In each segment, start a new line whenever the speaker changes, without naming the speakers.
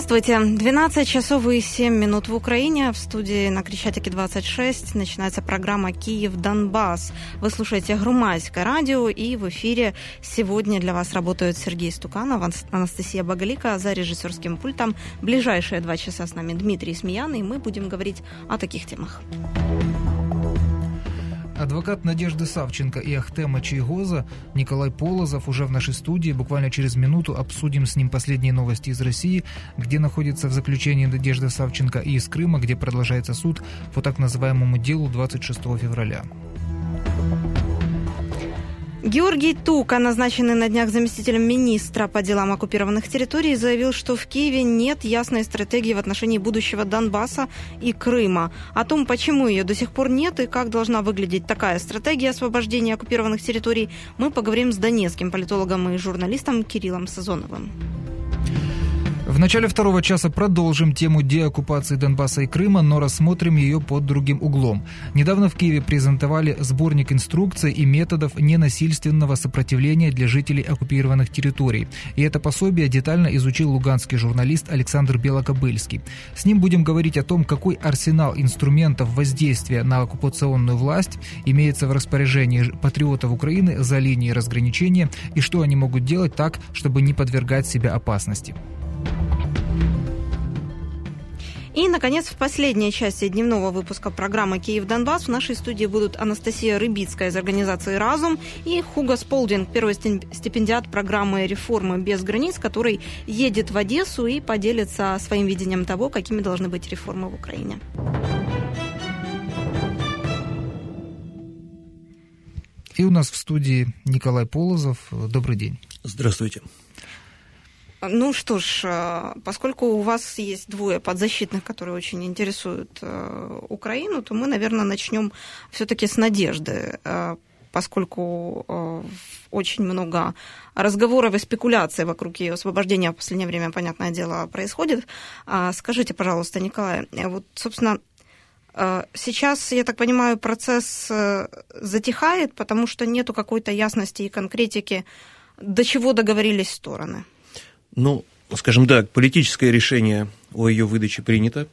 Здравствуйте. 12 часов и 7 минут в Украине. В студии на Крещатике 26 начинается программа «Киев-Донбасс». Вы слушаете Громадское радио, и в эфире сегодня для вас работают Сергей Стуканов, Анастасия Боголика, за режиссерским пультом. Ближайшие 2 часа с нами Дмитрий Смеян, и мы будем говорить о таких темах.
Адвокат Надежды Савченко и Ахтема Чайгоза Николай Полозов уже в нашей студии. Буквально через минуту обсудим с ним последние новости из России, где находится в заключении Надежда Савченко, и из Крыма, где продолжается суд по так называемому делу 26 февраля.
Георгий Тука, назначенный на днях заместителем министра по делам оккупированных территорий, заявил, что в Киеве нет ясной стратегии в отношении будущего Донбасса и Крыма. О том, почему ее до сих пор нет и как должна выглядеть такая стратегия освобождения оккупированных территорий, мы поговорим с донецким политологом и журналистом Кириллом Сазоновым.
В начале второго часа продолжим тему деоккупации Донбасса и Крыма, но рассмотрим ее под другим углом. Недавно в Киеве презентовали сборник инструкций и методов ненасильственного сопротивления для жителей оккупированных территорий. И это пособие детально изучил луганский журналист Александр Белокобыльский. С ним будем говорить о том, какой арсенал инструментов воздействия на оккупационную власть имеется в распоряжении патриотов Украины за линией разграничения и что они могут делать так, чтобы не подвергать себя опасности.
И, наконец, в последней части дневного выпуска программы «Киев-Донбасс» в нашей студии будут Анастасия Рыбицкая из организации «Разум» и Хуго Сполдинг, первый стипендиат программы «Реформы без границ», который едет в Одессу и поделится своим видением того, какими должны быть реформы в Украине.
И у нас в студии Николай Полозов. Добрый день.
Здравствуйте.
Ну что ж, поскольку у вас есть 2 подзащитных, которые очень интересуют Украину, то мы, наверное, начнем все-таки с Надежды, поскольку очень много разговоров и спекуляций вокруг ее освобождения в последнее время, понятное дело, происходит. Скажите, пожалуйста, Николай, вот, собственно, сейчас, я так понимаю, процесс затихает, потому что нету какой-то ясности и конкретики, до чего договорились стороны.
Ну, скажем так, политическое решение о ее выдаче принято,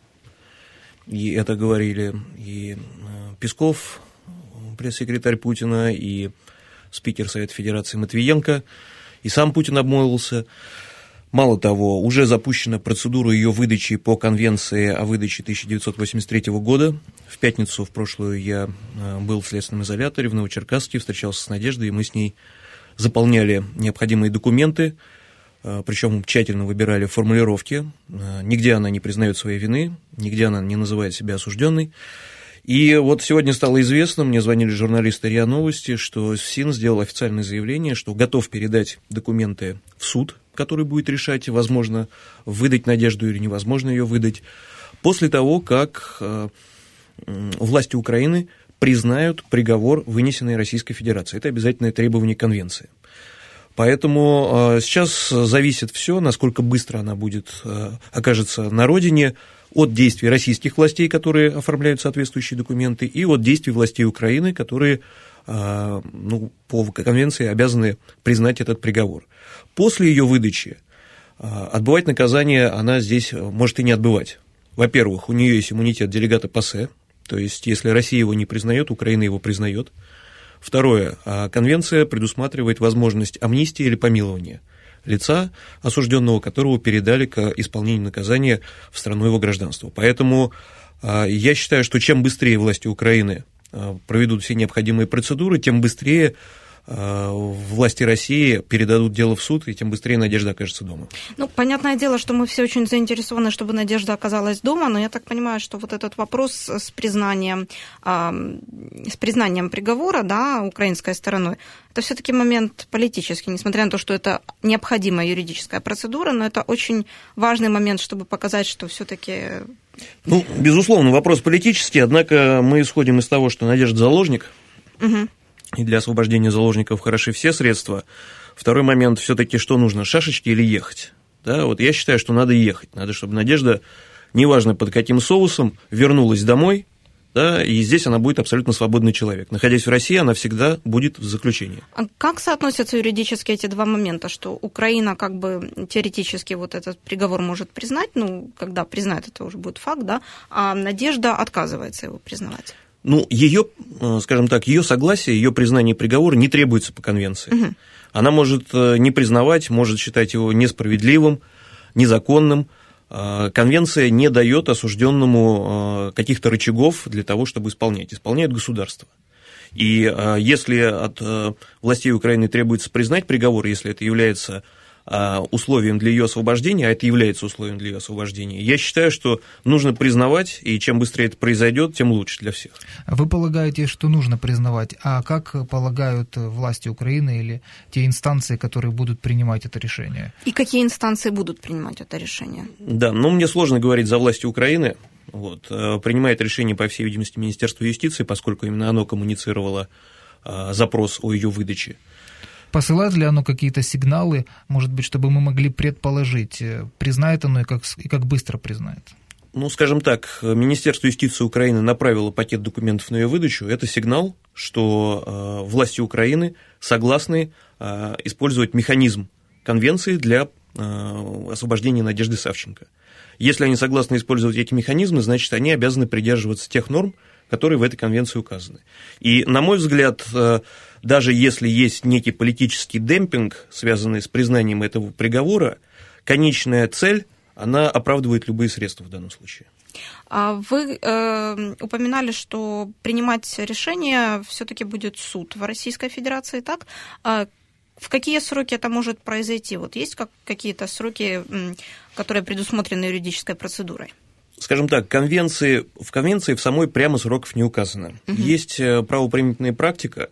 и это говорили и Песков, пресс-секретарь Путина, и спикер Совета Федерации Матвиенко, и сам Путин обмолвился. Мало того, уже запущена процедура ее выдачи по Конвенции о выдаче 1983 года. В пятницу, в прошлую, я был в следственном изоляторе в Новочеркасске, встречался с Надеждой, и мы с ней заполняли необходимые документы, причем тщательно выбирали формулировки. Нигде она не признает своей вины, нигде она не называет себя осужденной. И вот сегодня стало известно, мне звонили журналисты РИА Новости, что СИН сделал официальное заявление, что готов передать документы в суд, который будет решать, возможно, выдать Надежду или невозможно ее выдать, после того, как власти Украины признают приговор, вынесенный Российской Федерацией. Это обязательное требование Конвенции. Поэтому сейчас зависит все, насколько быстро она окажется на родине, от действий российских властей, которые оформляют соответствующие документы, и от действий властей Украины, которые по Конвенции обязаны признать этот приговор. После ее выдачи отбывать наказание она здесь может и не отбывать. Во-первых, у нее есть иммунитет делегата ПАСЕ, то есть если Россия его не признает, Украина его признает. Второе. Конвенция предусматривает возможность амнистии или помилования лица, осужденного которого передали к исполнению наказания в страну его гражданства. Поэтому я считаю, что чем быстрее власти Украины проведут все необходимые процедуры, тем быстрее власти России передадут дело в суд, и тем быстрее Надежда окажется дома.
Ну, понятное дело, что мы все очень заинтересованы, чтобы Надежда оказалась дома, но я так понимаю, что вот этот вопрос с признанием приговора, да, украинской стороной, это все-таки момент политический, несмотря на то, что это необходимая юридическая процедура, но это очень важный момент, чтобы показать, что все-таки...
Ну, безусловно, вопрос политический, однако мы исходим из того, что Надежда заложник, и для освобождения заложников хороши все средства. Второй момент, все-таки что нужно, шашечки или ехать? Да, вот я считаю, что надо ехать, надо, чтобы Надежда, неважно под каким соусом, вернулась домой, Да, и здесь она будет абсолютно свободный человек. Находясь в России, она всегда будет в заключении.
А как соотносятся юридически эти два момента, что Украина как бы теоретически вот этот приговор может признать, ну, когда признает, это уже будет факт, да, а Надежда отказывается его признавать?
Ну, ее, скажем так, ее согласие, ее признание приговора не требуется по конвенции. Угу. Она может не признавать, может считать его несправедливым, незаконным. Конвенция не дает осужденному каких-то рычагов для того, чтобы исполнять. Исполняет государство. И если от властей Украины требуется признать приговор, если это является условием для ее освобождения, а это является условием для ее освобождения, я считаю, что нужно признавать, и чем быстрее это произойдет, тем лучше для всех.
Вы полагаете, что нужно признавать, а как полагают власти Украины или те инстанции, которые будут принимать это решение?
И какие инстанции будут принимать это решение?
Да, но мне сложно говорить за власти Украины. Вот. Принимает решение, по всей видимости, Министерство юстиции, поскольку именно оно коммуницировало запрос о ее выдаче.
Посылает ли оно какие-то сигналы, может быть, чтобы мы могли предположить, признает оно и как быстро признает?
Ну, скажем так, Министерство юстиции Украины направило пакет документов на ее выдачу. Это сигнал, что власти Украины согласны использовать механизм конвенции для освобождения Надежды Савченко. Если они согласны использовать эти механизмы, значит, они обязаны придерживаться тех норм, которые в этой конвенции указаны. И, на мой взгляд, даже если есть некий политический демпинг, связанный с признанием этого приговора, конечная цель, она оправдывает любые средства в данном случае.
Вы упоминали, что принимать решение все-таки будет суд в Российской Федерации, так? В какие сроки это может произойти? Вот есть какие-то сроки, которые предусмотрены юридической процедурой?
Скажем так, в конвенции в самой прямо сроков не указано. Угу. Есть правоприменительная практика.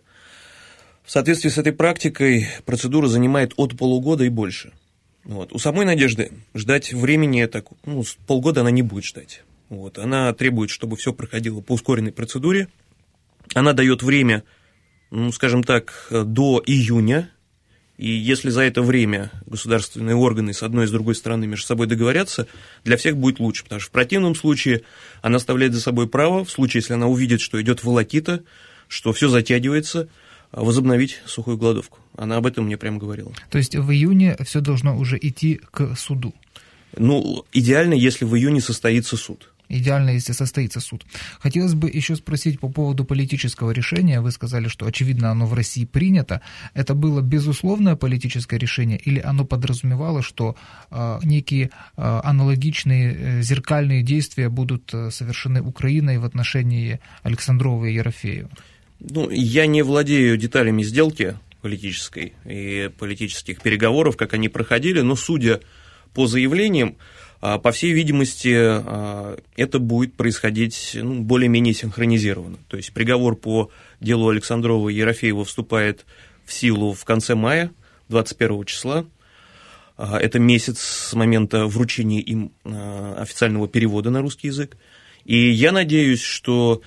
В соответствии с этой практикой процедура занимает от полугода и больше. Вот. У самой Надежды ждать времени, полгода она не будет ждать. Вот. Она требует, чтобы все проходило по ускоренной процедуре. Она дает время, скажем так, до июня. И если за это время государственные органы с одной и с другой стороны между собой договорятся, для всех будет лучше, потому что в противном случае она оставляет за собой право, в случае, если она увидит, что идет волокита, что все затягивается, возобновить сухую голодовку. Она об этом мне прямо говорила.
То есть в июне все должно уже идти к суду?
Ну, идеально, если в июне состоится суд.
Идеально, если состоится суд. Хотелось бы еще спросить по поводу политического решения. Вы сказали, что, очевидно, оно в России принято. Это было безусловное политическое решение или оно подразумевало, что некие аналогичные зеркальные действия будут совершены Украиной в отношении Александрова и Ерофеева? Ну,
я не владею деталями сделки политической и политических переговоров, как они проходили, но, судя по заявлениям, по всей видимости, это будет происходить более-менее синхронизированно. То есть приговор по делу Александрова и Ерофеева вступает в силу в конце мая, 21 числа. Это месяц с момента вручения им официального перевода на русский язык. И я надеюсь, что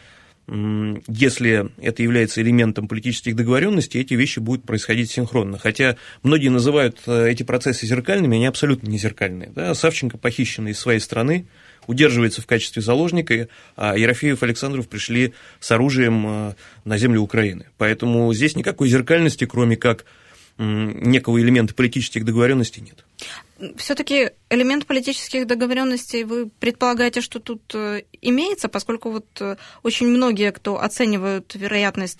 если это является элементом политических договоренностей, эти вещи будут происходить синхронно. Хотя многие называют эти процессы зеркальными, они абсолютно не зеркальные. Да? Савченко, похищенный из своей страны, удерживается в качестве заложника, а Ерофеев и Александров пришли с оружием на землю Украины. Поэтому здесь никакой зеркальности, кроме как некого элемента политических договоренностей, нет.
Все-таки элемент политических договоренностей, вы предполагаете, что тут имеется, поскольку вот очень многие, кто оценивают вероятность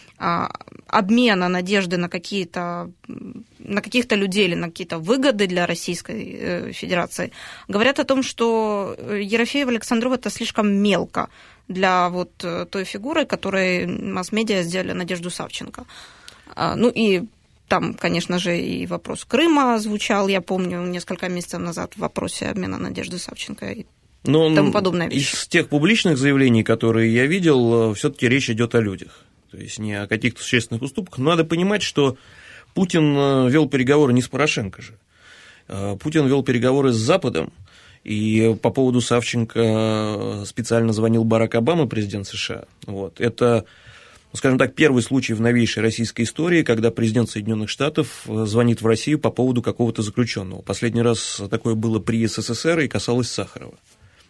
обмена Надежды на каких-то людей или на какие-то выгоды для Российской Федерации, говорят о том, что Ерофеев и Александров это слишком мелко для вот той фигуры, которой масс-медиа сделали Надежду Савченко. Ну и там, конечно же, и вопрос Крыма звучал, я помню, несколько месяцев назад в вопросе обмена Надежды Савченко и тому подобное.
Из тех публичных заявлений, которые я видел, все-таки речь идет о людях, то есть не о каких-то существенных уступках. Но надо понимать, что Путин вел переговоры не с Порошенко же. Путин вел переговоры с Западом, и по поводу Савченко специально звонил Барак Обама, президент США. Вот. Это, скажем так, первый случай в новейшей российской истории, когда президент Соединенных Штатов звонит в Россию по поводу какого-то заключенного. Последний раз такое было при СССР и касалось Сахарова.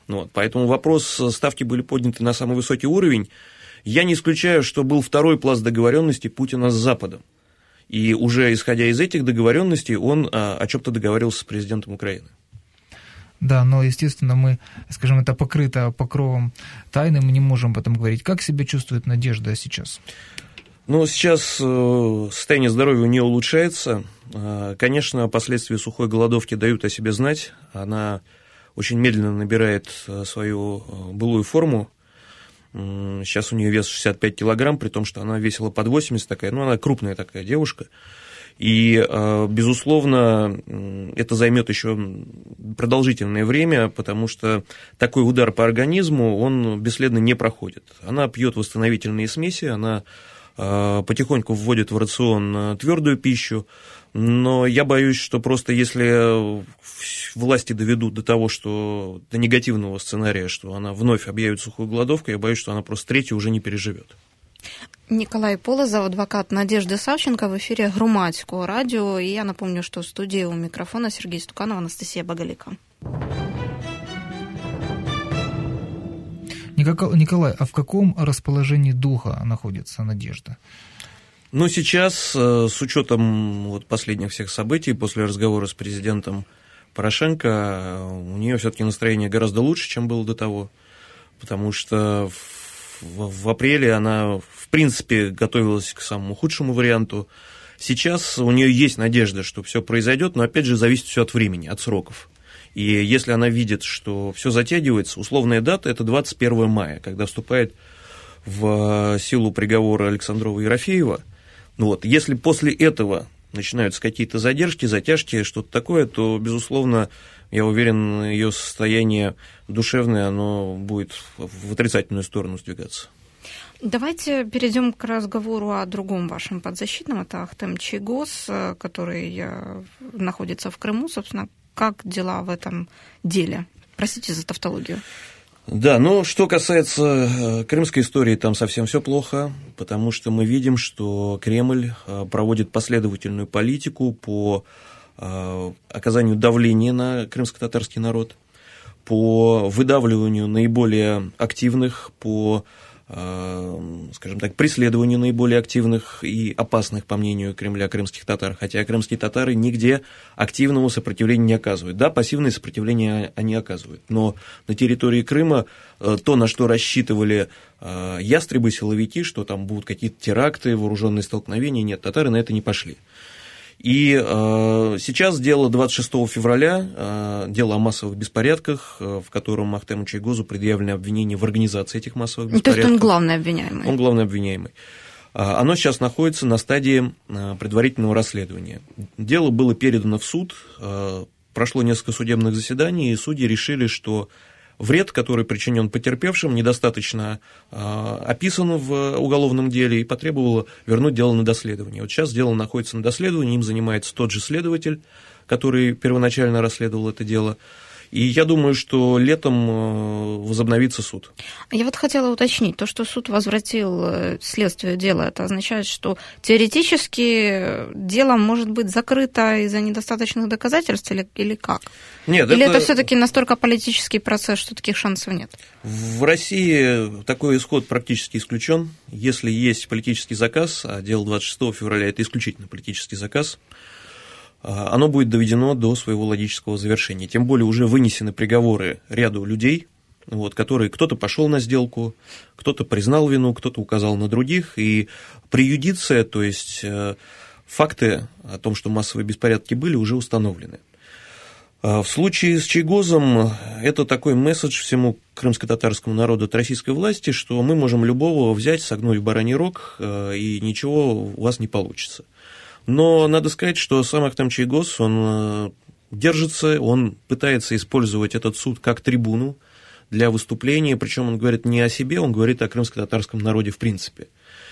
Вот, поэтому вопрос ставки были подняты на самый высокий уровень. Я не исключаю, что был второй пласт договоренностей Путина с Западом. И уже исходя из этих договоренностей, он о чем-то договорился с президентом Украины.
Да, но, естественно, мы, скажем, это покрыто покровом тайны, мы не можем об этом говорить. Как себя чувствует Надежда сейчас?
Ну, сейчас состояние здоровья не улучшается. Конечно, последствия сухой голодовки дают о себе знать. Она очень медленно набирает свою былую форму. Сейчас у нее вес 65 килограмм, при том, что она весила под 80 такая, ну, она крупная такая девушка. И, безусловно, это займет еще продолжительное время, потому что такой удар по организму, он бесследно не проходит. Она пьет восстановительные смеси, она потихоньку вводит в рацион твердую пищу, но я боюсь, что просто если власти доведут до того, что до негативного сценария, что она вновь объявит сухую голодовку, я боюсь, что она просто третью уже не переживет.
Николай Полозов, адвокат Надежды Савченко, в эфире Громадського радио. И я напомню, что в студии у микрофона Сергей Стуканов, Анастасия Боголика.
Николай, а в каком расположении духа находится Надежда?
Ну, сейчас, с учетом вот последних всех событий, после разговора с президентом Порошенко, у нее все-таки настроение гораздо лучше, чем было до того, потому что в апреле она, в принципе, готовилась к самому худшему варианту. Сейчас у нее есть надежда, что все произойдет, но, опять же, зависит все от времени, от сроков. И если она видит, что все затягивается, условная дата – это 21 мая, когда вступает в силу приговора Александрова и Ерофеева. Ну вот, если после этого начинаются какие-то задержки, затяжки, что-то такое, то, безусловно, я уверен, ее состояние душевное, оно будет в отрицательную сторону сдвигаться.
Давайте перейдем к разговору о другом вашем подзащитном. Это Ахтем Чийгоз, который находится в Крыму. Собственно, как дела в этом деле? Простите за тавтологию.
Да, но что касается крымской истории, там совсем все плохо, потому что мы видим, что Кремль проводит последовательную политику по оказанию давления на крымско-татарский народ, по выдавливанию наиболее активных, по, скажем так, преследованию наиболее активных и опасных, по мнению Кремля, крымских татар, хотя крымские татары нигде активного сопротивления не оказывают. Да, пассивное сопротивление они оказывают, но на территории Крыма то, на что рассчитывали ястребы, силовики, что там будут какие-то теракты, вооруженные столкновения, нет, татары на это не пошли. И сейчас дело 26 февраля, дело о массовых беспорядках, в котором Ахтему Чийгозу предъявлены обвинения в организации этих массовых беспорядков.
То есть он главный обвиняемый?
Он главный обвиняемый. Оно сейчас находится на стадии предварительного расследования. Дело было передано в суд, прошло несколько судебных заседаний, и судьи решили, что вред, который причинен потерпевшим, недостаточно описан в уголовном деле, и потребовало вернуть дело на доследование. Вот сейчас дело находится на доследовании, им занимается тот же следователь, который первоначально расследовал это дело. И я думаю, что летом возобновится суд.
Я вот хотела уточнить, то, что суд возвратил следствию дела, это означает, что теоретически дело может быть закрыто из-за недостаточных доказательств или как?
Нет,
или это все-таки настолько политический процесс, что таких шансов нет?
В России такой исход практически исключен. Если есть политический заказ, а дело 26 февраля – это исключительно политический заказ, оно будет доведено до своего логического завершения. Тем более уже вынесены приговоры ряду людей, вот, которые кто-то пошел на сделку, кто-то признал вину, кто-то указал на других. И преюдиция, то есть факты о том, что массовые беспорядки были, уже установлены. В случае с Чийгозом это такой месседж всему крымско-татарскому народу от российской власти, что мы можем любого взять, согнуть в бараний рог, и ничего у вас не получится. Но надо сказать, что сам Ахтем Чийгоз, он держится, он пытается использовать этот суд как трибуну для выступления, причем он говорит не о себе, он говорит о крымско-татарском народе в принципе.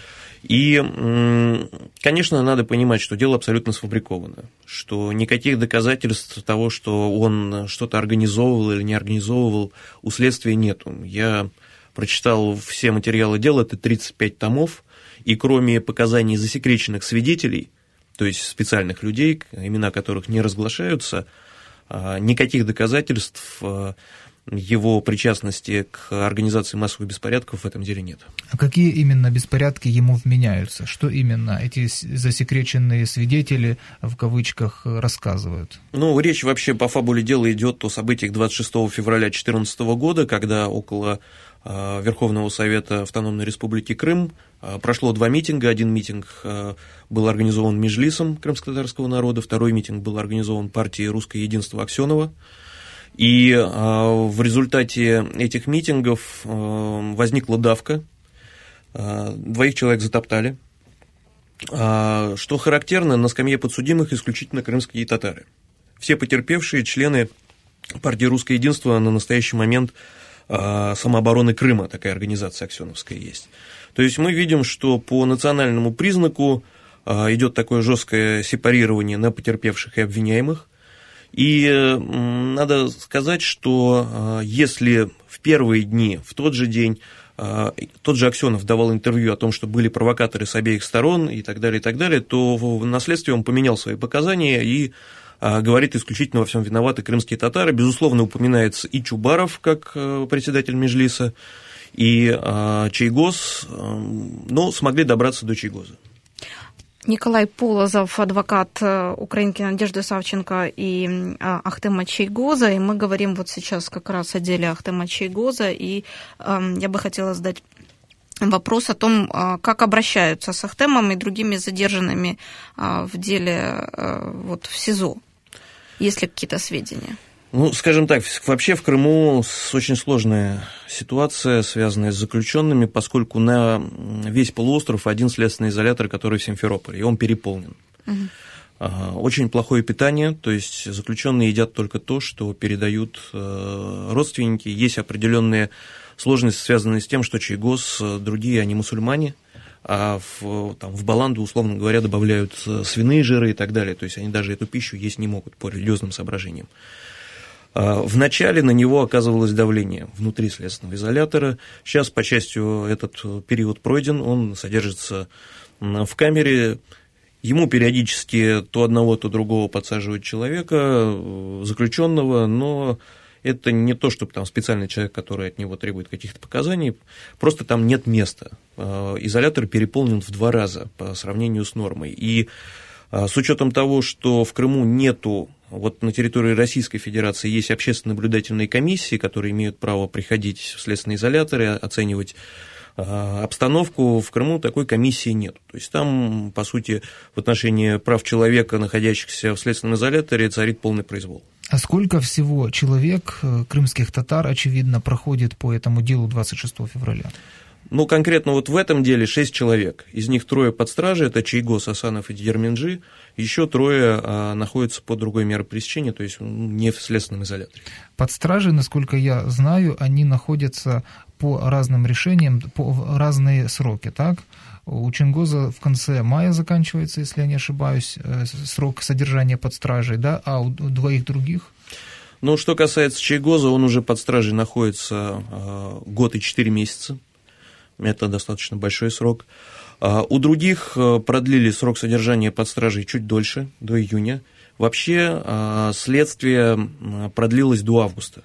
И, конечно, надо понимать, что дело абсолютно сфабриковано, что никаких доказательств того, что он что-то организовывал или не организовывал, у следствия нету. Я прочитал все материалы дела, это 35 томов, и кроме показаний засекреченных свидетелей, то есть специальных людей, имена которых не разглашаются, никаких доказательств его причастности к организации массовых беспорядков в этом деле нет.
А какие именно беспорядки ему вменяются? Что именно эти засекреченные свидетели, в кавычках, рассказывают?
Ну, речь вообще по фабуле дела идет о событиях 26 февраля 2014 года, когда около Верховного Совета Автономной Республики Крым прошло 2 митинга. Один митинг был организован Меджлисом крымско-татарского народа, второй митинг был организован партией «Русское единство» Аксенова. И в результате этих митингов возникла давка, 2 человек затоптали. Что характерно, на скамье подсудимых исключительно крымские татары. Все потерпевшие члены партии «Русское единство» на настоящий момент самообороны Крыма, такая организация аксеновская есть. То есть мы видим, что по национальному признаку идет такое жесткое сепарирование на потерпевших и обвиняемых. И надо сказать, что если в первые дни, в тот же день, тот же Аксенов давал интервью о том, что были провокаторы с обеих сторон и так далее, то на следствии он поменял свои показания и говорит исключительно во всем виноваты крымские татары. Безусловно, упоминается и Чубаров как председатель Меджлиса, и Чайгоз, но смогли добраться до Чайгоза.
Николай Полозов, адвокат украинки Надежды Савченко и Ахтема Чайгоза, и мы говорим вот сейчас как раз о деле Ахтема Чайгоза, и я бы хотела задать вопрос о том, как обращаются с Ахтемом и другими задержанными в деле вот в СИЗО. Есть ли какие-то сведения?
Ну, скажем так, вообще в Крыму очень сложная ситуация, связанная с заключенными, поскольку на весь полуостров один следственный изолятор, который в Симферополе, и он переполнен. Очень плохое питание, то есть заключенные едят только то, что передают родственники. Есть определенные сложности, связанные с тем, что Чайгоз, другие, они мусульмане, а в баланду, условно говоря, добавляют свиные жиры и так далее. То есть они даже эту пищу есть не могут по религиозным соображениям. Вначале на него оказывалось давление внутри следственного изолятора. Сейчас, по счастью, этот период пройден, он содержится в камере. Ему периодически то одного, то другого подсаживают человека, заключенного, но это не то, чтобы там специальный человек, который от него требует каких-то показаний, просто там нет места. Изолятор переполнен в 2 раза по сравнению с нормой. И с учетом того, что в Крыму нету, вот на территории Российской Федерации есть общественные наблюдательные комиссии, которые имеют право приходить в следственные изоляторы, оценивать обстановку, в Крыму такой комиссии нет. То есть там, по сути, в отношении прав человека, находящихся в следственном изоляторе, царит полный произвол.
А сколько всего человек, крымских татар, очевидно, проходит по этому делу 26 февраля?
Ну, конкретно вот в этом деле 6 человек. Из них 3 под стражей, это Чайгоз, Асанов и Дидерменджи. Еще 3 находятся под другой мерой пресечения, то есть не в следственном изоляторе.
Под стражей, насколько я знаю, они находятся по разным решениям, по разные сроки, так? У Чайгоза в конце мая заканчивается, если я не ошибаюсь, срок содержания под стражей, да? А у 2 других?
Ну, что касается Чайгоза, он уже под стражей находится год и 4 месяца. Это достаточно большой срок. У других продлили срок содержания под стражей чуть дольше, до июня. Вообще следствие продлилось до августа.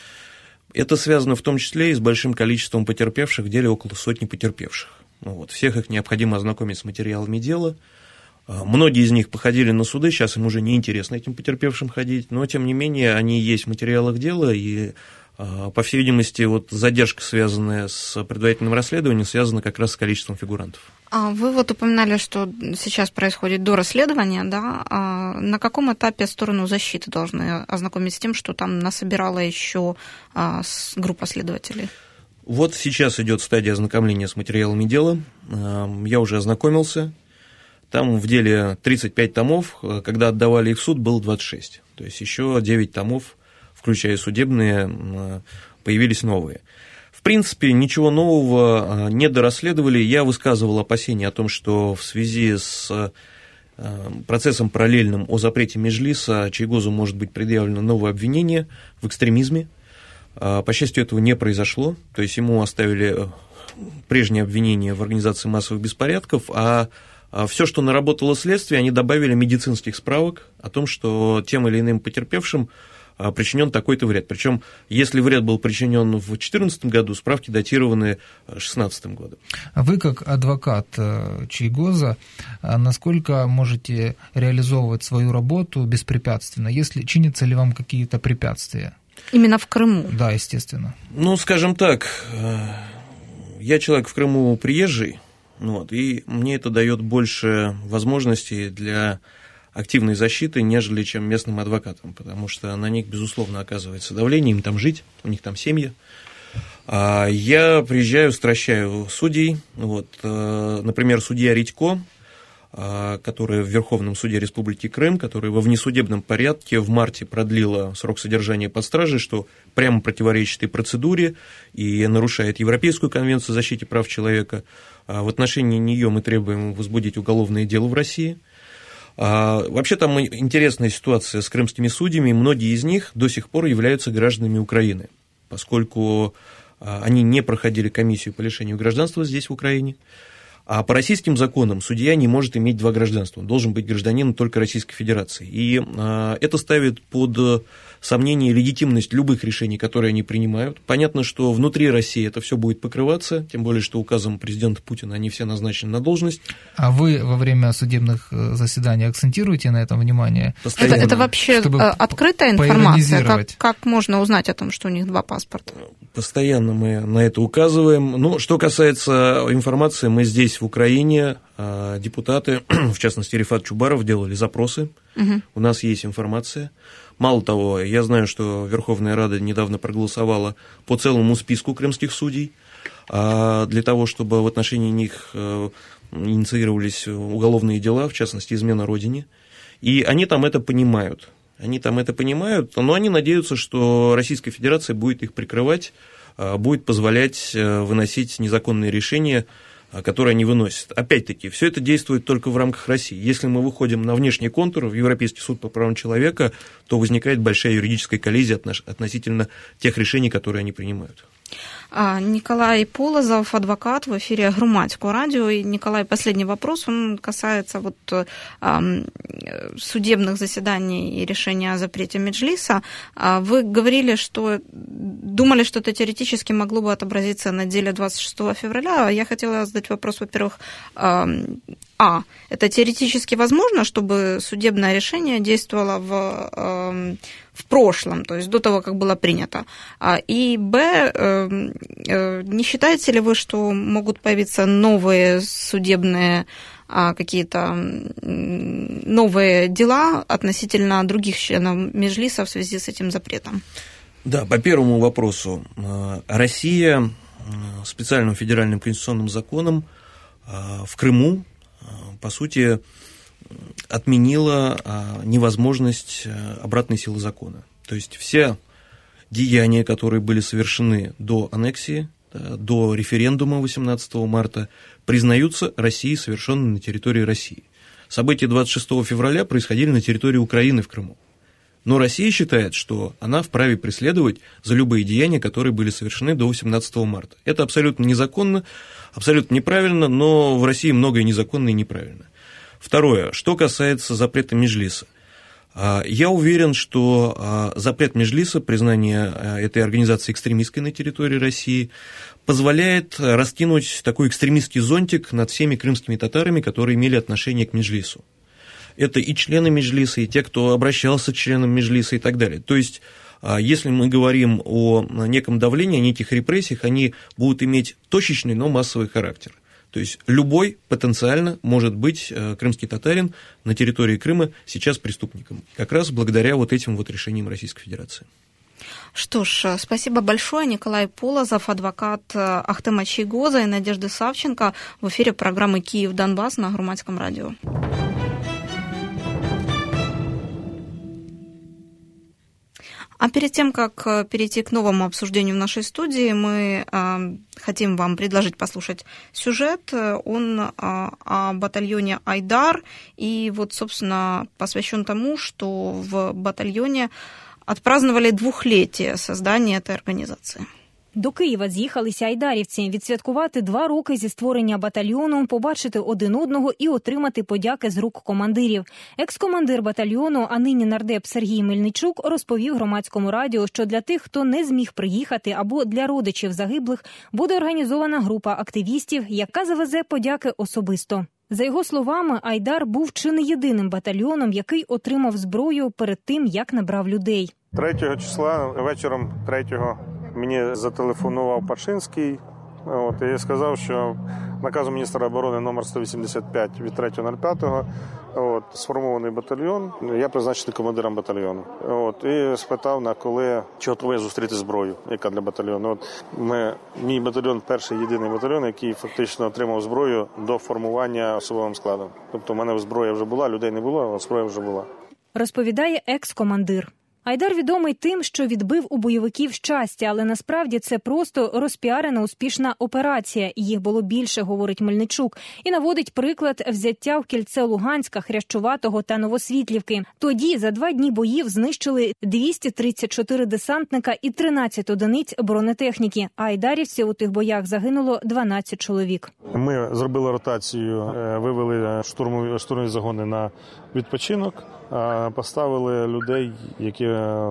Это связано в том числе и с большим количеством потерпевших, в деле около 100 потерпевших. Вот. Всех их необходимо ознакомить с материалами дела. Многие из них походили на суды, сейчас им уже неинтересно этим потерпевшим ходить, но тем не менее они есть в материалах дела, и по всей видимости, вот задержка, связанная с предварительным расследованием, связана как раз с количеством фигурантов.
Вы вот упоминали, что сейчас происходит дорасследование, да? На каком этапе сторону защиты должны ознакомить с тем, что там насобирала еще группа следователей?
Вот сейчас идет стадия ознакомления с материалами дела. Я уже ознакомился. Там в деле 35 томов, когда отдавали их в суд, было 26. То есть еще 9 томов, включая судебные, появились новые. В принципе, ничего нового не дорасследовали. Я высказывал опасения о том, что в связи с процессом параллельным о запрете Меджлиса Чайгозу может быть предъявлено новое обвинение в экстремизме. По счастью, этого не произошло. То есть ему оставили прежнее обвинение в организации массовых беспорядков, а все, что наработало следствие, они добавили медицинских справок о том, что тем или иным потерпевшим причинен такой-то вред. Причем, если вред был причинен в 2014 году, справки датированы 2016 годом.
Вы, как адвокат Чайгоза, насколько можете реализовывать свою работу беспрепятственно? Если чинятся ли вам какие-то препятствия?
Именно в Крыму?
Да, естественно.
Ну, скажем так, я человек в Крыму приезжий, и мне это дает больше возможностей для активной защиты, нежели чем местным адвокатам, потому что на них, безусловно, оказывается давление, им там жить, у них там семьи. Я приезжаю, стращаю судей, например, судья Редько, которая в Верховном суде Республики Крым, которая во внесудебном порядке в марте продлила срок содержания под стражей, что прямо противоречит и процедуре, и нарушает Европейскую конвенцию о защите прав человека. В отношении нее мы требуем возбудить уголовное дело в России. Вообще там интересная ситуация с крымскими судьями, многие из них до сих пор являются гражданами Украины, поскольку они не проходили комиссию по лишению гражданства здесь, в Украине. А по российским законам судья не может иметь два гражданства, он должен быть гражданином только Российской Федерации. И это ставит под сомнение легитимность любых решений, которые они принимают. Понятно, что внутри России это все будет покрываться, тем более, что указом президента Путина они все назначены на должность.
А вы во время судебных заседаний акцентируете на этом внимание?
Это вообще открытая информация? Как можно узнать о том, что у них два паспорта?
Постоянно мы на это указываем. Что касается информации, мы здесь, в Украине, депутаты, в частности, Рифат Чубаров, делали запросы. У нас есть информация. Мало того, я знаю, что Верховная Рада недавно проголосовала по целому списку крымских судей для того, чтобы в отношении них инициировались уголовные дела, в частности, измена Родине. И они там это понимают. Но они надеются, что Российская Федерация будет их прикрывать, будет позволять выносить незаконные решения, которые они выносят. Опять-таки, все это действует только в рамках России. Если мы выходим на внешний контур, в Европейский суд по правам человека, то возникает большая юридическая коллизия относительно тех решений, которые они принимают.
Николай Полозов, адвокат, в эфире Громадского радио. И, Николай, последний вопрос, он касается судебных заседаний и решения о запрете Меджлиса. Вы говорили, что думали, что это теоретически могло бы отобразиться на деле 26 февраля. Я хотела задать вопрос, во-первых, это теоретически возможно, чтобы судебное решение действовало в прошлом, то есть до того, как было принято? И, не считаете ли вы, что могут появиться новые судебные какие-то новые дела относительно других членов Меджлиса в связи с этим запретом?
Да, по первому вопросу. Россия специальным федеральным конституционным законом в Крыму, по сути, отменила невозможность обратной силы закона. То есть все деяния, которые были совершены до аннексии, до референдума 18 марта, признаются Россией совершенными на территории России. События 26 февраля происходили на территории Украины в Крыму. Но Россия считает, что она вправе преследовать за любые деяния, которые были совершены до 18 марта. Это абсолютно незаконно, абсолютно неправильно, но в России многое незаконно и неправильно. Второе, что касается запрета Меджлиса. Я уверен, что запрет Меджлиса, признание этой организации экстремистской на территории России, позволяет раскинуть такой экстремистский зонтик над всеми крымскими татарами, которые имели отношение к Меджлису. Это и члены Меджлиса, и те, кто обращался к членам Меджлиса и так далее. То есть, если мы говорим о неком давлении, о неких репрессиях, они будут иметь точечный, но массовый характер. То есть любой потенциально может быть крымский татарин на территории Крыма сейчас преступником, как раз благодаря этим решениям Российской Федерации.
Что ж, спасибо большое. Николай Полозов, адвокат Ахтема Чайгоза и Надежды Савченко в эфире программы «Киев-Донбасс» на Громадском радио. А перед тем, как перейти к новому обсуждению в нашей студии, мы хотим вам предложить послушать сюжет. Он о батальоне «Айдар», и собственно, посвящен тому, что в батальоне отпраздновали 2-летие создания этой организации.
До Києва з'їхалися айдарівці відсвяткувати 2 роки зі створення батальйону, побачити один одного і отримати подяки з рук командирів. Екс-командир батальйону, а нині нардеп Сергій Мельничук, розповів Громадському радіо, що для тих, хто не зміг приїхати або для родичів загиблих, буде організована група активістів, яка завезе подяки особисто. За його словами, Айдар був чи не єдиним батальйоном, який отримав зброю перед тим, як набрав людей.
3 числа, вечором 3-го, мені зателефонував Пашинський і сказав, що наказом міністра оборони номер 185 від 3.05 сформований батальйон, я призначений командиром батальйону. І спитав, чи готовий зустріти зброю, яка для батальйону. Мій батальйон – перший єдиний батальйон, який фактично отримав зброю до формування особовим складом. Тобто в мене зброя вже була, людей не було, а зброя вже була.
Розповідає екс-командир. Айдар відомий тим, що відбив у бойовиків щастя, але насправді це просто розпіарена успішна операція. Їх було більше, говорить Мельничук. І наводить приклад взяття в кільце Луганська, Хрящуватого та Новосвітлівки. Тоді за 2 дні боїв знищили 234 десантника і 13 одиниць бронетехніки. А айдарівців у тих боях загинуло 12 чоловік. Ми
зробили ротацію, вивели штурмові загони на відпочинок, поставили людей, які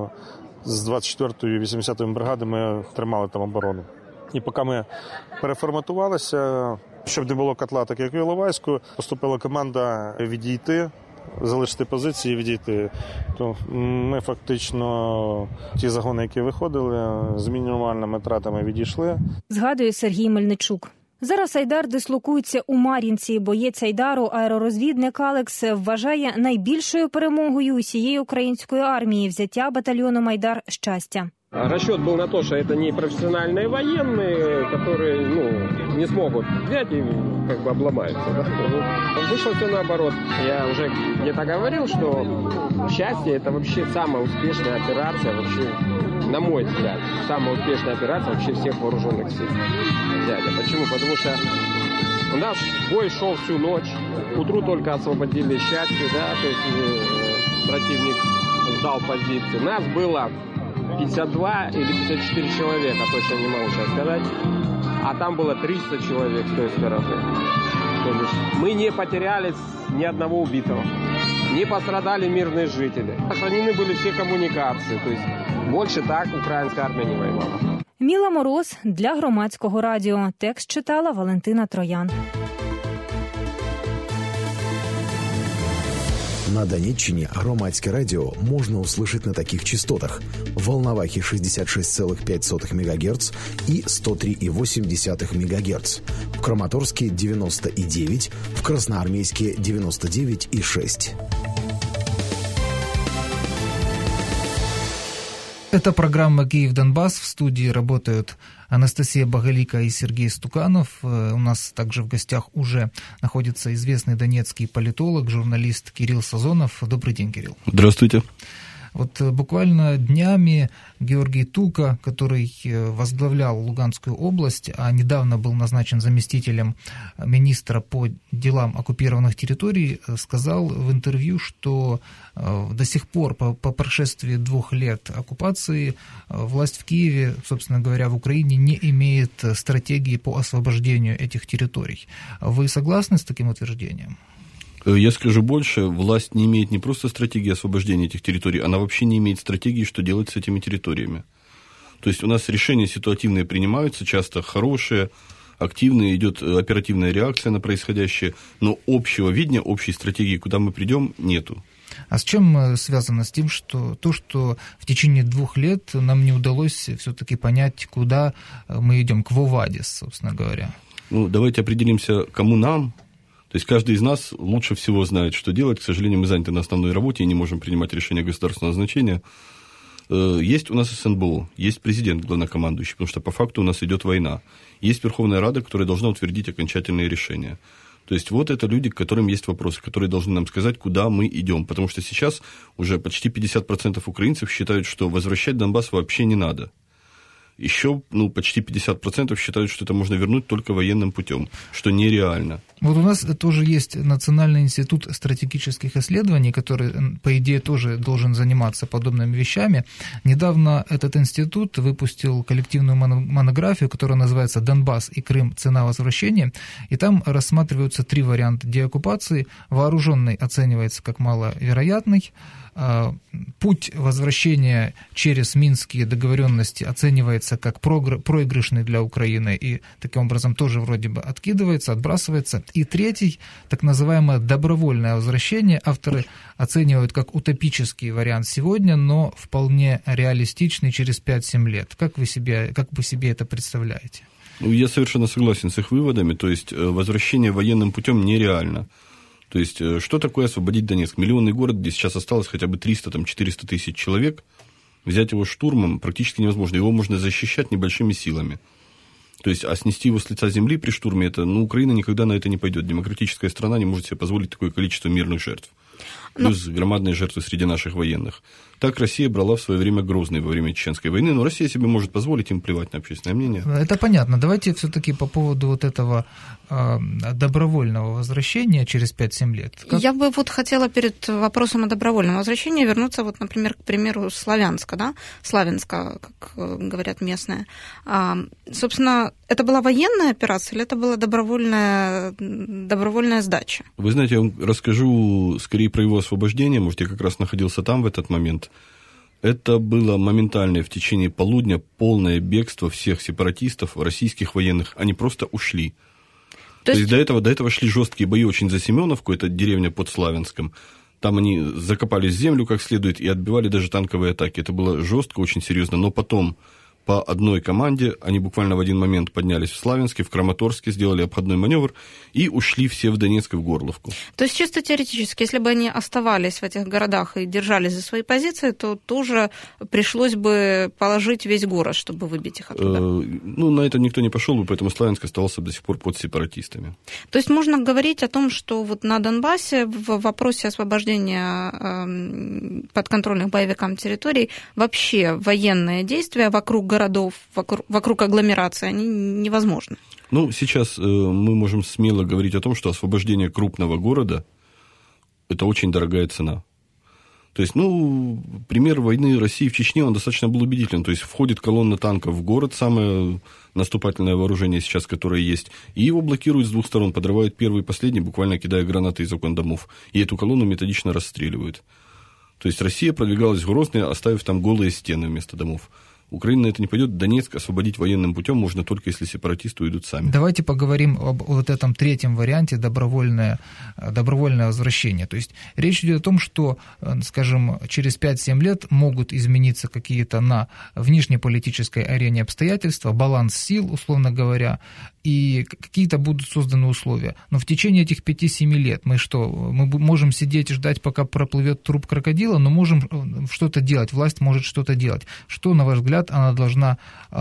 з 24-ї і 80-ї бригадами тримали там оборону. І поки ми переформатувалися, щоб не було котла, так як в Іловайську, поступила команда відійти, залишити позиції і відійти. То ми фактично ті загони, які виходили, з мінімальними втратами відійшли.
Згадує Сергій Мельничук. Зараз Айдар дислокується у Мар'їнці. Боєць Айдару, аеророзвідник Алекс, вважає найбільшою перемогою усієї української армії взяття батальйоном Айдар щастя.
Расчет был на то, что это не профессиональные военные, которые не смогут взять и обломаются. Да? Вышло все наоборот. Я уже где-то говорил, что счастье – это вообще самая успешная операция, вообще, на мой взгляд, самая успешная операция вообще всех вооруженных сил. Почему? Потому что наш бой шел всю ночь, к утру только освободили счастье, да, то есть противник сдал позиции. Нас было 52 или 54 человека, точно не могу сейчас сказать, а там было 300 человек с той стороны. То есть мы не потеряли ни одного убитого, не пострадали мирные жители. Сохранены были все коммуникации, то есть больше так украинская армия не воевала.
Міла Мороз для Громадського радіо. Текст читала Валентина Троян.
На Донеччине Громадське радио можно услышать на таких частотах: в Волновахе 66,5 МГц и 103,8 МГц, в Краматорске 90,9, в Красноармейске 99,6.
Это программа «Киев-Донбасс». В студии работают Анастасия Боголика и Сергей Стуканов. У нас также в гостях уже находится известный донецкий политолог, журналист Кирилл Сазонов. Добрый день, Кирилл.
Здравствуйте.
Вот буквально днями Георгий Тука, который возглавлял Луганскую область, а недавно был назначен заместителем министра по делам оккупированных территорий, сказал в интервью, что до сих пор, по прошествии 2 лет оккупации, власть в Киеве, собственно говоря, в Украине не имеет стратегии по освобождению этих территорий. Вы согласны с таким утверждением?
Я скажу больше, власть не имеет не просто стратегии освобождения этих территорий, она вообще не имеет стратегии, что делать с этими территориями. То есть у нас решения ситуативные принимаются, часто хорошие, активные, идет оперативная реакция на происходящее, но общего видения, общей стратегии, куда мы придем, нету.
А с чем связано с тем, что в течение 2 лет нам не удалось все-таки понять, куда мы идем, к Вовадис, собственно говоря?
Давайте определимся, кому нам. То есть каждый из нас лучше всего знает, что делать. К сожалению, мы заняты на основной работе и не можем принимать решения государственного значения. Есть у нас СНБО, есть президент, главнокомандующий, потому что по факту у нас идет война. Есть Верховная Рада, которая должна утвердить окончательные решения. То есть вот это люди, к которым есть вопросы, которые должны нам сказать, куда мы идем. Потому что сейчас уже почти 50% украинцев считают, что возвращать Донбасс вообще не надо. Еще почти 50% считают, что это можно вернуть только военным путем, что нереально.
Вот у нас тоже есть Национальный институт стратегических исследований, который, по идее, тоже должен заниматься подобными вещами. Недавно этот институт выпустил коллективную монографию, которая называется «Донбасс и Крым. Цена возвращения». И там рассматриваются 3 варианта деоккупации. Вооруженный оценивается как маловероятный. Путь возвращения через минские договоренности оценивается как проигрышный для Украины и таким образом тоже вроде бы откидывается, отбрасывается. И 3, так называемое добровольное возвращение, авторы оценивают как утопический вариант сегодня, но вполне реалистичный через 5-7 лет. Как вы себе это представляете?
Я совершенно согласен с их выводами. То есть возвращение военным путем нереально. То есть, что такое освободить Донецк? Миллионный город, где сейчас осталось хотя бы 300-400 тысяч человек, взять его штурмом практически невозможно. Его можно защищать небольшими силами. То есть, а снести его с лица земли при штурме, Украина никогда на это не пойдет. Демократическая страна не может себе позволить такое количество мирных жертв. Плюс громадные жертвы среди наших военных. Так Россия брала в свое время Грозный во время Чеченской войны, но Россия себе может позволить, им плевать на общественное мнение.
Это понятно. Давайте все-таки по поводу вот этого добровольного возвращения через 5-7 лет.
Я бы хотела перед вопросом о добровольном возвращении вернуться, например, к примеру Славянска, да? Славянска, как говорят местные. Собственно, это была военная операция или это была добровольная сдача?
Вы знаете, я вам расскажу скорее про его освобождение. Может, я как раз находился там в этот момент. Это было моментальное в течение полудня полное бегство всех сепаратистов, российских военных. Они просто ушли. То есть до этого шли жесткие бои очень за Семеновку, это деревня под Славянском. Там они закопали землю как следует и отбивали даже танковые атаки. Это было жестко, очень серьезно. Но потом по одной команде они буквально в один момент поднялись в Славянске, в Краматорске, сделали обходной маневр и ушли все в Донецк и в Горловку.
То есть чисто теоретически, если бы они оставались в этих городах и держались за свои позиции, то тоже пришлось бы положить весь город, чтобы выбить их оттуда?
На это никто не пошел бы, поэтому Славянск оставался до сих пор под сепаратистами.
То есть можно говорить о том, что на Донбассе в вопросе освобождения подконтрольных боевикам территорий вообще военные действия вокруг городов, вокруг агломерации, они невозможны.
Сейчас мы можем смело говорить о том, что освобождение крупного города – это очень дорогая цена. То есть, пример войны России в Чечне, он достаточно был убедителен. То есть, входит колонна танков в город, самое наступательное вооружение сейчас, которое есть, и его блокируют с 2 сторон, подрывают первый и последний, буквально кидая гранаты из окон домов. И эту колонну методично расстреливают. То есть, Россия продвигалась в Грозный, оставив там голые стены вместо домов. Украина на это не пойдет. Донецк освободить военным путем можно только если сепаратисты уйдут сами.
Давайте поговорим об этом 3-м варианте добровольное возвращение. То есть речь идет о том, что, скажем, через 5-7 лет могут измениться какие-то на внешнеполитической арене обстоятельства, баланс сил, условно говоря, и какие-то будут созданы условия. Но в течение этих 5-7 лет мы можем сидеть и ждать, пока проплывет труп крокодила, но можем что-то делать, власть может что-то делать. Что, на ваш взгляд, она должна,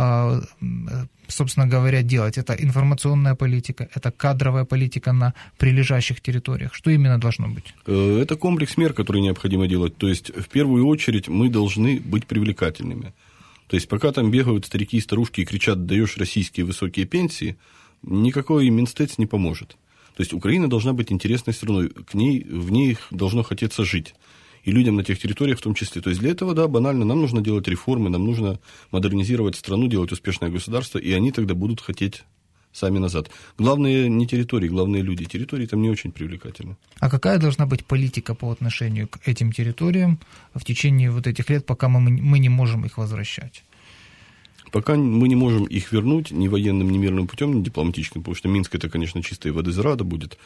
собственно говоря, делать? Это информационная политика, это кадровая политика на прилежащих территориях. Что именно должно быть?
Это комплекс мер, которые необходимо делать. То есть, в первую очередь, мы должны быть привлекательными. То есть, пока там бегают старики и старушки и кричат: даешь российские высокие пенсии, никакой Минстец не поможет. То есть, Украина должна быть интересной страной, в ней должно хотеться жить. И людям на тех территориях в том числе. То есть, для этого, да, банально, нам нужно делать реформы, нам нужно модернизировать страну, делать успешное государство, и они тогда будут хотеть сами назад. Главное не территории, главное люди. Территории там не очень привлекательны.
А какая должна быть политика по отношению к этим территориям в течение этих лет, пока мы не можем их возвращать?
Пока мы не можем их вернуть ни военным, ни мирным путем, ни дипломатическим, потому что Минск это, конечно, чистой воды зрада будет,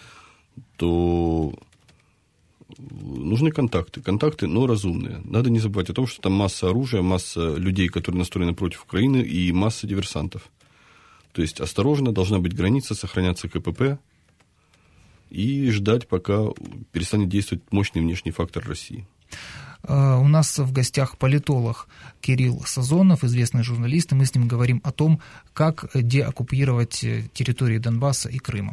то нужны контакты, но разумные. Надо не забывать о том, что там масса оружия, масса людей, которые настроены против Украины, и масса диверсантов. То есть, осторожно, должна быть граница, сохраняться КПП и ждать, пока перестанет действовать мощный внешний фактор России.
У нас в гостях политолог Кирилл Сазонов, известный журналист, и мы с ним говорим о том, как деоккупировать территории Донбасса и Крыма.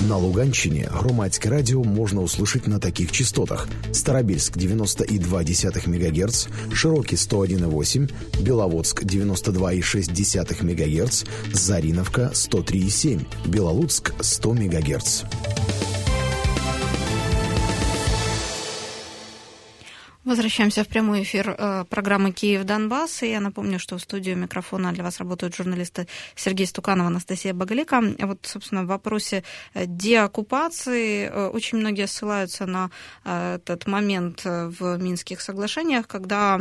На Луганщине Громадське радіо можна услышать на таких частотах: Старобільськ 90,2 МГц, Широкий 101,8, Беловодск 92,6 МГц, Зариновка 103,7, Белолуцк 100 МГц.
Возвращаемся в прямой эфир программы «Киев-Донбасс». И я напомню, что в студии микрофона для вас работают журналисты Сергей Стуканов, Анастасия Боголика. Вот, собственно, в вопросе деоккупации очень многие ссылаются на этот момент в Минских соглашениях, когда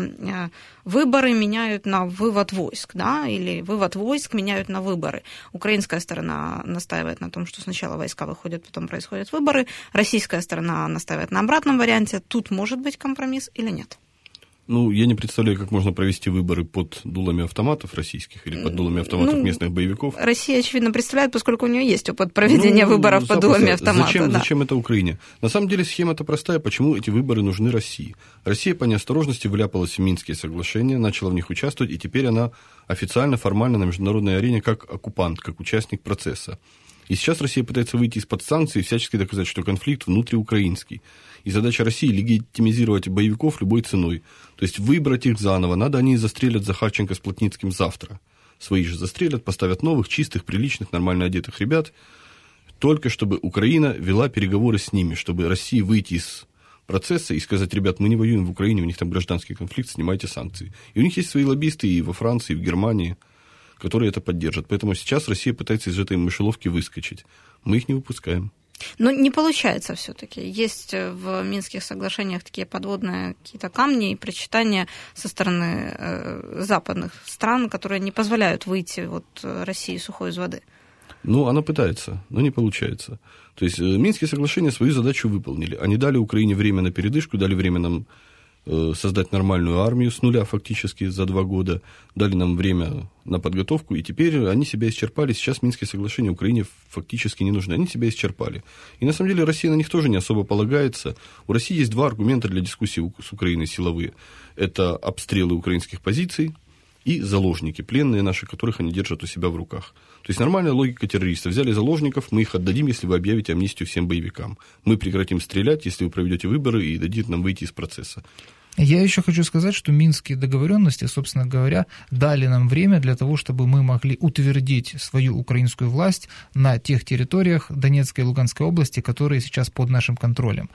выборы меняют на вывод войск, да, или вывод войск меняют на выборы. Украинская сторона настаивает на том, что сначала войска выходят, потом происходят выборы. Российская сторона настаивает на обратном варианте. Тут может быть компромисс или нет?
Ну, я не представляю, как можно провести выборы под дулами автоматов российских или под дулами автоматов местных боевиков.
Россия, очевидно, представляет, поскольку у нее есть опыт проведения выборов под дулами автомата.
Зачем это Украине? На самом деле схема-то простая. Почему эти выборы нужны России? Россия по неосторожности вляпалась в Минские соглашения, начала в них участвовать, и теперь она официально, формально на международной арене как оккупант, как участник процесса. И сейчас Россия пытается выйти из-под санкций и всячески доказать, что конфликт внутриукраинский. И задача России – легитимизировать боевиков любой ценой. То есть выбрать их заново. Надо, они застрелят Захарченко с Плотницким завтра. Свои же застрелят, поставят новых, чистых, приличных, нормально одетых ребят. Только чтобы Украина вела переговоры с ними, чтобы России выйти из процесса и сказать: ребят, мы не воюем в Украине, у них там гражданский конфликт, снимайте санкции. И у них есть свои лоббисты и во Франции, и в Германии, которые это поддержат. Поэтому сейчас Россия пытается из этой мышеловки выскочить. Мы их не выпускаем.
Но не получается все-таки. Есть в Минских соглашениях такие подводные какие-то камни и прочитания со стороны западных стран, которые не позволяют выйти вот России сухой из воды.
Ну, она пытается, но не получается. То есть Минские соглашения свою задачу выполнили. Они дали Украине время на передышку, дали время нам создать нормальную армию с нуля фактически за 2 года, дали нам время на подготовку, и теперь они себя исчерпали. Сейчас Минские соглашения Украине фактически не нужны, они себя исчерпали. И на самом деле Россия на них тоже не особо полагается. У России есть 2 аргумента для дискуссии с Украиной силовые. Это обстрелы украинских позиций и заложники, пленные наши, которых они держат у себя в руках. То есть нормальная логика террористов. Взяли заложников, мы их отдадим, если вы объявите амнистию всем боевикам. Мы прекратим стрелять, если вы проведете выборы и дадите нам выйти из процесса.
Я еще хочу сказать, что минские договоренности, собственно говоря, дали нам время для того, чтобы мы могли утвердить свою украинскую власть на тех территориях Донецкой и Луганской области, которые сейчас под нашим контролем.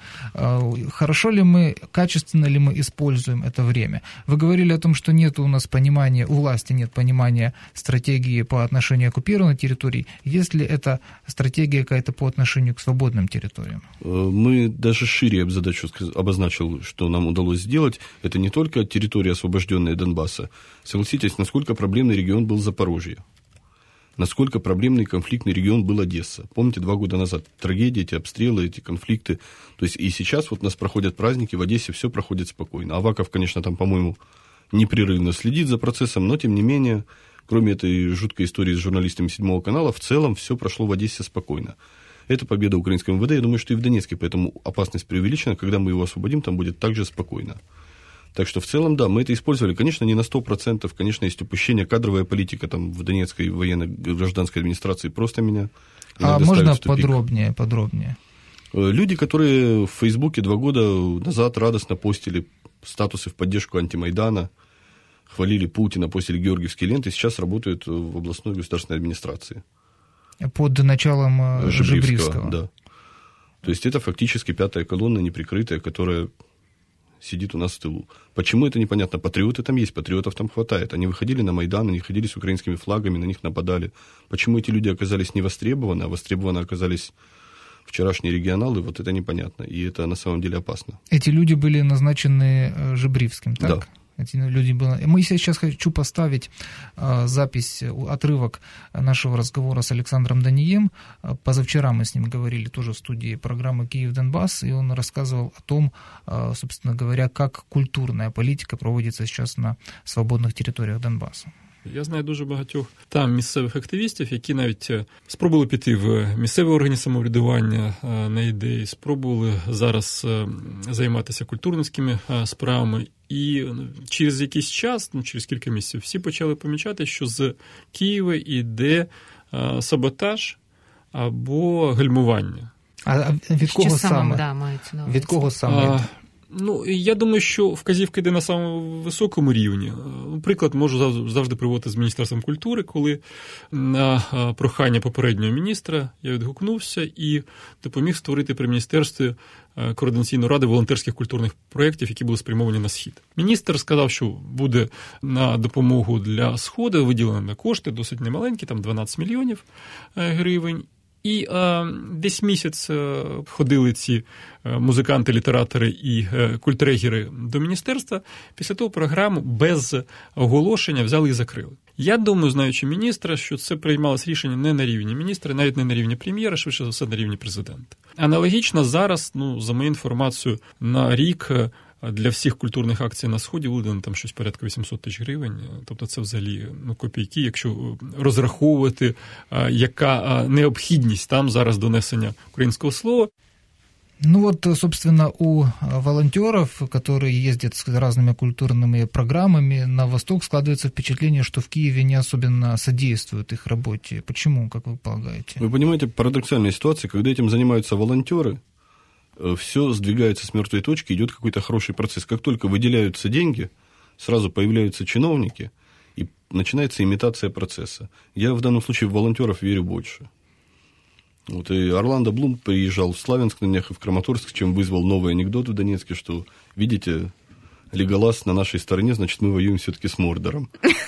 Хорошо ли мы, качественно ли мы используем это время? Вы говорили о том, что нет у нас понимания, у власти нет понимания стратегии по отношению к оккупированной территории. Есть ли эта стратегия какая-то по отношению к свободным территориям?
Мы даже шире задачу обозначил, что нам удалось сделать. Это не только территория, освобожденная Донбасса. Согласитесь, насколько проблемный регион был Запорожье, насколько проблемный конфликтный регион был Одесса. Помните, 2 года назад трагедии, эти обстрелы, эти конфликты. То есть и сейчас вот у нас проходят праздники, в Одессе все проходит спокойно. Аваков, конечно, там, по-моему, непрерывно следит за процессом, но тем не менее, кроме этой жуткой истории с журналистами 7 канала, в целом все прошло в Одессе спокойно. Это победа украинского МВД. Я думаю, что и в Донецке, поэтому опасность преувеличена. Когда мы его освободим, там будет также спокойно. Так что в целом, да, мы это использовали. Конечно, не на 100%, конечно, есть упущение. Кадровая политика там в Донецкой военно-гражданской администрации просто меня
можно подробнее?
Люди, которые в Фейсбуке 2 года назад радостно постили статусы в поддержку антимайдана, хвалили Путина, постили георгиевские ленты, сейчас работают в областной государственной администрации.
Под началом Жебривского.
Да. То есть это фактически 5-я колонна неприкрытая, которая сидит у нас в тылу. Почему это непонятно? Патриоты там есть, патриотов там хватает. Они выходили на Майдан, они ходили с украинскими флагами, на них нападали. Почему эти люди оказались не востребованы, а востребованы оказались вчерашние регионалы, вот это непонятно. И это на самом деле опасно.
Эти люди были назначены Жебривским, так?
Да.
Эти люди были... Мы сейчас хочу поставить запись, отрывок нашего разговора с Александром Данием. Позавчера мы с ним говорили тоже в студии программы «Киев-Донбасс», и он рассказывал о том, собственно говоря, как культурная политика проводится сейчас на свободних територіях Донбасу.
Я знаю дуже багатьох там місцевих активістів, які навіть спробували піти в місцеві органи самоврядування на ідеї, спробували зараз займатися культурницькими справами. І через якийсь час, через кілька місяців, всі почали помічати, що з Києва йде саботаж або гальмування.
А від кого саме?
Да, мається на увазі.
Від кого саме?
Я думаю, що вказівка йде на самому високому рівні. Приклад можу завжди приводити з Міністерством культури, коли на прохання попереднього міністра я відгукнувся і допоміг створити при міністерстві координаційну раду волонтерських культурних проєктів, які були спрямовані на Схід. Міністр сказав, що буде на допомогу для Сходу виділено кошти, досить немаленькі, там 12 мільйонів гривень. І десь місяць ходили ці музиканти, літератори і культрегери до міністерства. Після того програму без оголошення взяли і закрили. Я думаю, знаючи міністра, що це приймалось рішення не на рівні міністра, навіть не на рівні прем'єра, швидше за все на рівні президента. Аналогічно зараз, за моєю інформацією, на рік для всіх культурних акцій на Сході видано там щось порядка 800 тисяч гривень. Тобто це взагалі копійки, якщо розраховувати, яка необхідність там зараз донесення українського слова.
Собственно, у волонтеров, которые ездят с разными культурными программами на восток, складывается впечатление, что в Киеве не особенно содействуют их работе. Почему, как вы полагаете?
Вы понимаете, парадоксальная ситуация, когда этим занимаются волонтеры, все сдвигается с мертвой точки, идет какой-то хороший процесс. Как только выделяются деньги, сразу появляются чиновники, и начинается имитация процесса. Я в данном случае в волонтеров верю больше. И Орландо Блум приезжал в Славянск на днях и в Краматорск, чем вызвал новый анекдот в Донецке, что, видите, Леголас на нашей стороне, значит, мы воюем все-таки с Мордором.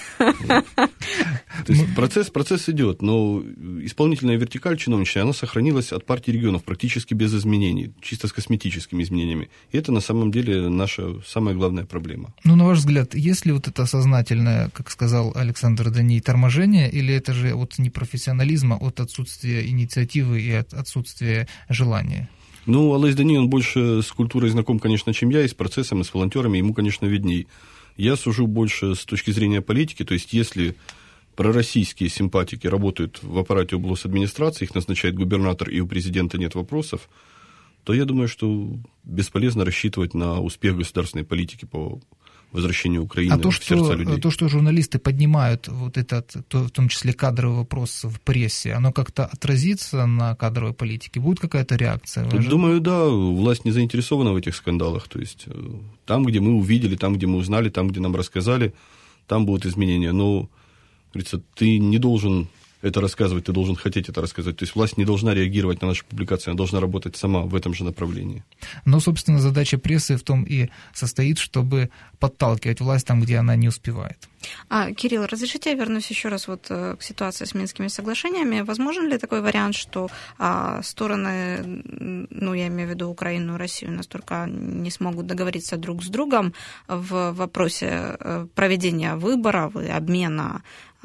То есть процесс идет, но исполнительная вертикаль чиновничная, она сохранилась от партии регионов практически без изменений, чисто с косметическими изменениями. И это на самом деле наша самая главная проблема.
На ваш взгляд, есть ли это сознательное, как сказал Александр Даний, торможение, или это же от непрофессионализма, от отсутствия инициативы и от отсутствия желания?
Алесь Дани, он больше с культурой знаком, конечно, чем я, и с процессом, и с волонтерами, ему, конечно, видней. Я сужу больше с точки зрения политики, то есть если пророссийские симпатики работают в аппарате облгосадминистрации, их назначает губернатор, и у президента нет вопросов, то я думаю, что бесполезно рассчитывать на успех государственной политики по возвращению Украины в сердца людей.
То, что журналисты поднимают в том числе кадровый вопрос в прессе, оно как-то отразится на кадровой политике? Будет какая-то реакция?
Думаю, да. Власть не заинтересована в этих скандалах. То есть там, где мы увидели, там, где мы узнали, там, где нам рассказали, там будут изменения. Но, говорится, ты не должен это рассказывать, ты должен хотеть это рассказать. То есть власть не должна реагировать на наши публикации, она должна работать сама в этом же направлении.
Но, собственно, задача прессы в том и состоит, чтобы подталкивать власть там, где она не успевает.
Кирилл, разрешите я вернусь еще раз к ситуации с Минскими соглашениями. Возможен ли такой вариант, что стороны, я имею в виду Украину и Россию, настолько не смогут договориться друг с другом в вопросе проведения выборов и обмена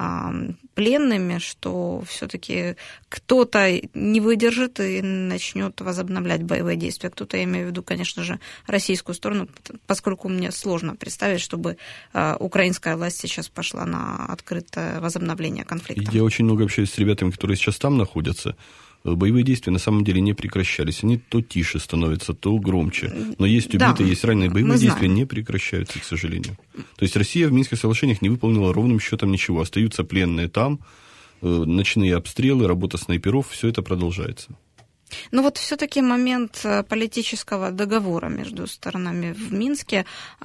пленными, что все-таки кто-то не выдержит и начнет возобновлять боевые действия. Кто-то, я имею в виду, конечно же, российскую сторону, поскольку мне сложно представить, чтобы украинская власть сейчас пошла на открытое возобновление конфликта.
Я очень много общаюсь с ребятами, которые сейчас там находятся. Боевые действия на самом деле не прекращались. Они то тише становятся, то громче. Но есть убитые, есть раненые. Боевые действия не прекращаются, к сожалению. То есть Россия в Минских соглашениях не выполнила ровным счетом ничего. Остаются пленные там, ночные обстрелы, работа снайперов, все это продолжается.
Все-таки момент политического договора между сторонами в Минске,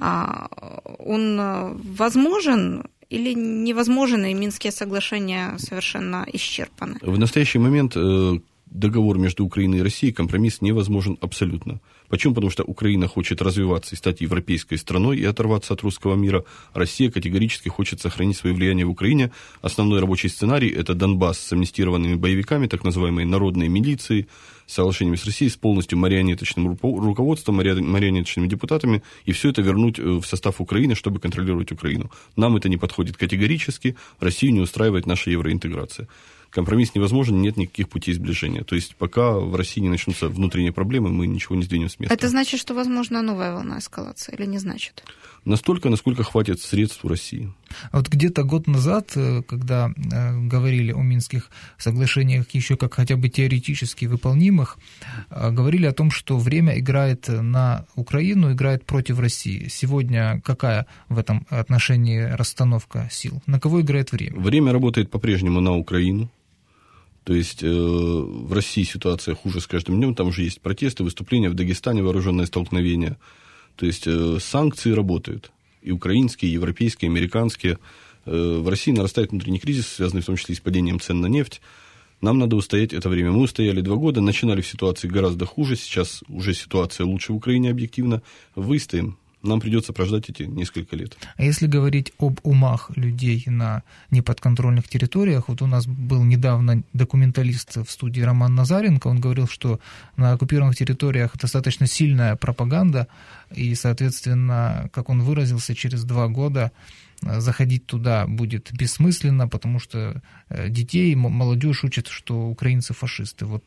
он возможен или невозможен, и Минские соглашения совершенно исчерпаны?
В настоящий момент договор между Украиной и Россией, компромисс невозможен абсолютно. Почему? Потому что Украина хочет развиваться и стать европейской страной и оторваться от русского мира. Россия категорически хочет сохранить свое влияние в Украине. Основной рабочий сценарий – это Донбасс с амнистированными боевиками, так называемые народные милиции, с соглашениями с Россией, с полностью марионеточным руководством, марионеточными депутатами, и все это вернуть в состав Украины, чтобы контролировать Украину. Нам это не подходит категорически, Россию не устраивает наша евроинтеграция. Компромисс невозможен, нет никаких путей сближения. То есть пока в России не начнутся внутренние проблемы, мы ничего не сдвинем с места.
Это значит, что возможна новая волна эскалации, или не значит?
Настолько, насколько хватит средств у России.
А где-то год назад, когда говорили о Минских соглашениях еще как хотя бы теоретически выполнимых, говорили о том, что время играет на Украину, играет против России. Сегодня какая в этом отношении расстановка сил? На кого играет время?
Время работает по-прежнему на Украину. То есть в России ситуация хуже с каждым днем, там уже есть протесты, выступления, в Дагестане вооруженное столкновение. То есть санкции работают, и украинские, и европейские, и американские. В России нарастает внутренний кризис, связанный в том числе и с падением цен на нефть. Нам надо устоять это время. Мы устояли 2 года, начинали в ситуации гораздо хуже, сейчас уже ситуация лучше в Украине объективно. Выстоим. Нам придется прождать эти несколько лет.
А если говорить об умах людей на неподконтрольных территориях, вот у нас был недавно документалист в студии Роман Назаренко, он говорил, что на оккупированных территориях достаточно сильная пропаганда, и, соответственно, как он выразился, через 2 года заходить туда будет бессмысленно, потому что детей, молодежь учат, что украинцы фашисты. Вот...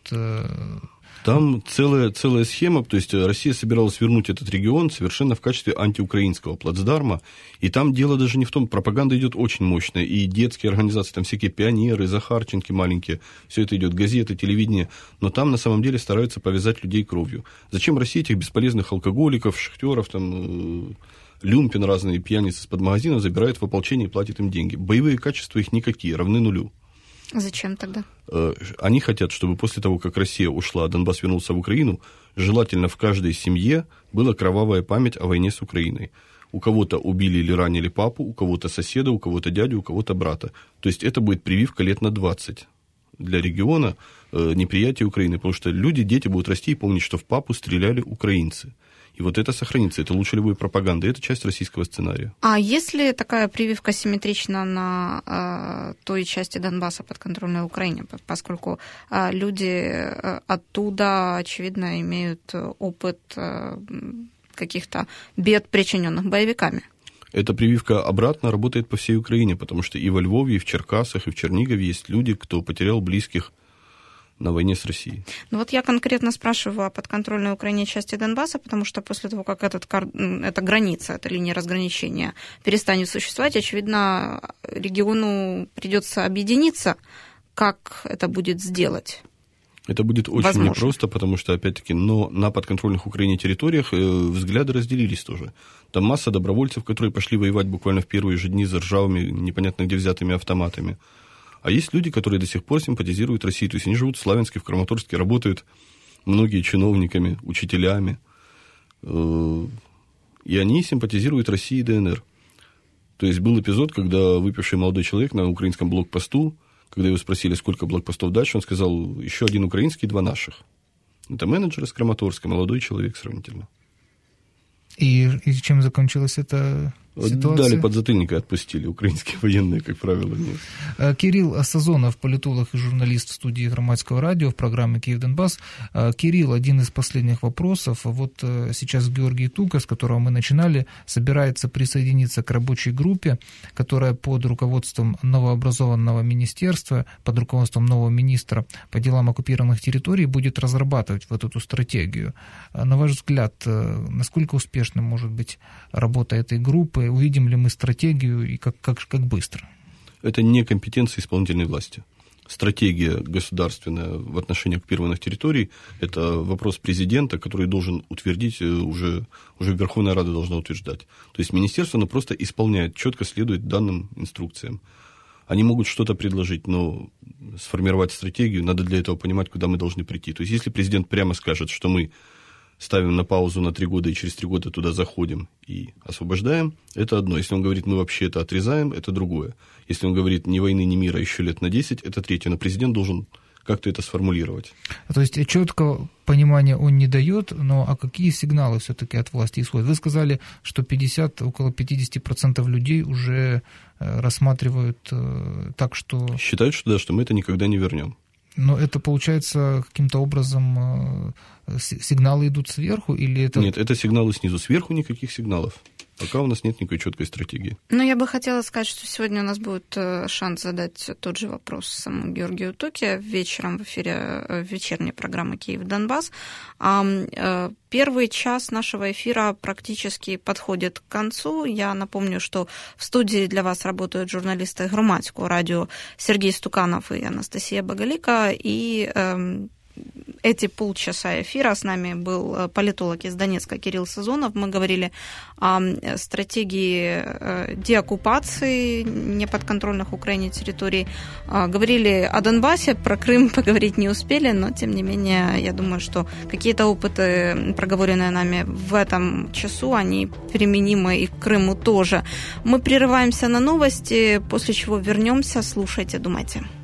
Там целая схема, то есть Россия собиралась вернуть этот регион совершенно в качестве антиукраинского плацдарма, и там дело даже не в том, пропаганда идет очень мощная, и детские организации, там всякие пионеры, Захарченки маленькие, все это идет, газеты, телевидение, но там на самом деле стараются повязать людей кровью. Зачем России этих бесполезных алкоголиков, шахтеров, там... Люмпин, разные пьяницы из-под магазинов забирают в ополчение и платят им деньги. Боевые качества их никакие, равны нулю.
Зачем тогда?
Они хотят, чтобы после того, как Россия ушла, а Донбасс вернулся в Украину, желательно в каждой семье была кровавая память о войне с Украиной. У кого-то убили или ранили папу, у кого-то соседа, у кого-то дядю, у кого-то брата. То есть это будет прививка лет на 20 для региона неприятия Украины, потому что люди, дети будут расти и помнить, что в папу стреляли украинцы. И вот это сохранится, это лучше любой пропаганды, это часть российского сценария.
А если такая прививка симметрична на той части Донбасса, подконтрольной Украине, поскольку люди оттуда, очевидно, имеют опыт каких-то бед, причиненных боевиками?
Эта прививка обратно работает по всей Украине, потому что и во Львове, и в Черкасах, и в Чернигове есть люди, кто потерял близких на войне с Россией.
Ну вот я конкретно спрашиваю о подконтрольной Украине части Донбасса, потому что после того, как эта граница, эта линия разграничения перестанет существовать, очевидно, региону придется объединиться. Как это будет сделать?
Это будет очень непросто, потому что, опять-таки, но на подконтрольных Украине территориях взгляды разделились тоже. Там масса добровольцев, которые пошли воевать буквально в первые же дни за ржавыми, непонятно где взятыми автоматами. А есть люди, которые до сих пор симпатизируют России. То есть они живут в Славянске, в Краматорске, работают многие чиновниками, учителями. И они симпатизируют России и ДНР. То есть был эпизод, когда выпивший молодой человек на украинском блокпосту, когда его спросили, сколько блокпостов дальше, он сказал, еще 1 украинский, 2 наших. Это менеджер из Краматорска, молодой человек сравнительно.
И чем закончилась эта ситуация?
Дали подзатыльника и отпустили. Украинские военные, как правило, нет.
Кирилл Сазонов, политолог и журналист в студии Громадского радио в программе «Киев-Донбасс». Кирилл, один из последних вопросов. Вот сейчас Георгий Тука, с которого мы начинали, собирается присоединиться к рабочей группе, которая под руководством новообразованного министерства, под руководством нового министра по делам оккупированных территорий будет разрабатывать вот эту стратегию. На ваш взгляд, насколько успешным может быть работа этой группы? Увидим ли мы стратегию и как быстро?
Это не компетенция исполнительной власти. Стратегия государственная в отношении оккупированных территорий – это вопрос президента, который должен утвердить, уже Верховная Рада должна утверждать. То есть министерство, оно просто исполняет, четко следует данным инструкциям. Они могут что-то предложить, но сформировать стратегию, надо для этого понимать, куда мы должны прийти. То есть если президент прямо скажет, что мы ставим на паузу на 3 года и через 3 года туда заходим и освобождаем, это одно. Если он говорит, мы вообще это отрезаем, это другое. Если он говорит, ни войны, ни мира, еще лет на 10, это третье. Но президент должен как-то это сформулировать.
То есть четкого понимания он не дает, но а какие сигналы все-таки от власти исходят? Вы сказали, что около 50% людей уже рассматривают так, что...
Считают, что да, что мы это никогда не вернем.
Но это, получается, каким-то образом сигналы идут сверху или это...
Нет, это сигналы снизу. Сверху никаких сигналов. Пока у нас нет никакой четкой стратегии.
Ну, я бы хотела сказать, что сегодня у нас будет шанс задать тот же вопрос самому Георгию Туке вечером в эфире вечерней программы «Киев-Донбасс». Первый час нашего эфира практически подходит к концу. Я напомню, что в студии для вас работают журналисты Громадского радио Сергей Стуканов и Анастасия Боголика, и эти полчаса эфира. С нами был политолог из Донецка Кирилл Сазонов. Мы говорили о стратегии деоккупации неподконтрольных Украине территорий. Говорили о Донбассе, про Крым поговорить не успели, но, тем не менее, я думаю, что какие-то опыты, проговоренные нами в этом часу, они применимы и к Крыму тоже. Мы прерываемся на новости, после чего вернемся. Слушайте, думайте.